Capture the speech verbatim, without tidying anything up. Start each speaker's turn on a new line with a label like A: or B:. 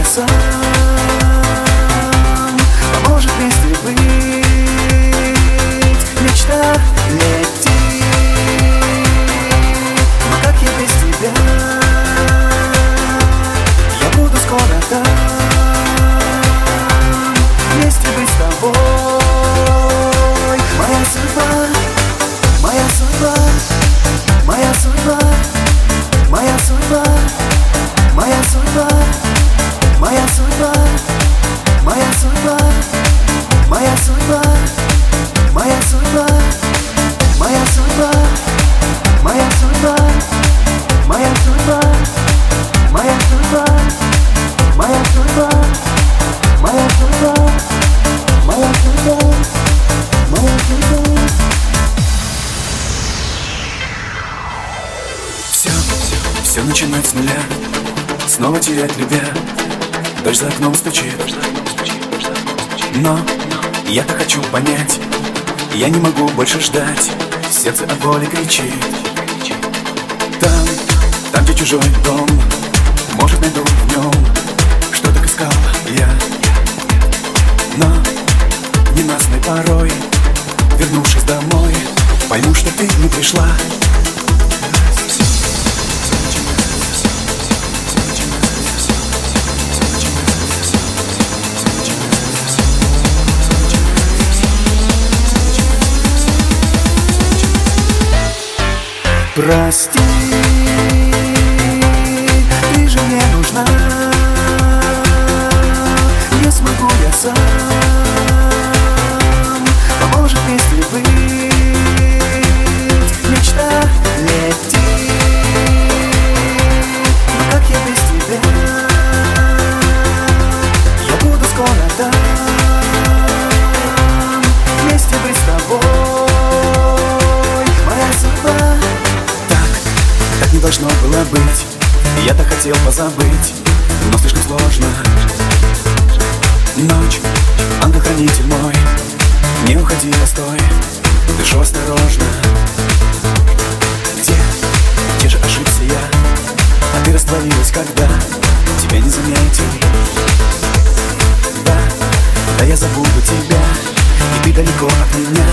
A: сам. Поможет вместе быть, мечта летит. Но как я без тебя? Я буду скоро там, вместе быть с тобой. Моя судьба, моя судьба, моя судьба, моя судьба, моя судьба, моя судьба, моя судьба, моя судьба, моя судьба, моя судьба, моя судьба, моя судьба, моя судьба, моя судьба, моя судьба, моя судьба, моя судьба. Все, все начинать с нуля, снова терять любя. Дождь за окном стучит, но я-то хочу понять, я не могу больше ждать, сердце от боли кричит. Там, там, где чужой дом, может, найду в нем, что так искал я. Но ненастной порой, вернувшись домой, пойму, что ты не пришла. Прости, ты же мне нужна. Не смогу я сам, поможет вместе быть, мечта летит. Но как я без тебя? Я буду скоро там, вместе быть с тобой. Моя судьба. Так не должно было быть, я-то хотел позабыть, но слишком сложно. Ночь, ангел-хранитель мой, не уходи, постой, дышу осторожно. Где, где же ошибся я, а ты растворилась, когда тебя не заметил. Да, да я забуду тебя, и ты далеко от меня.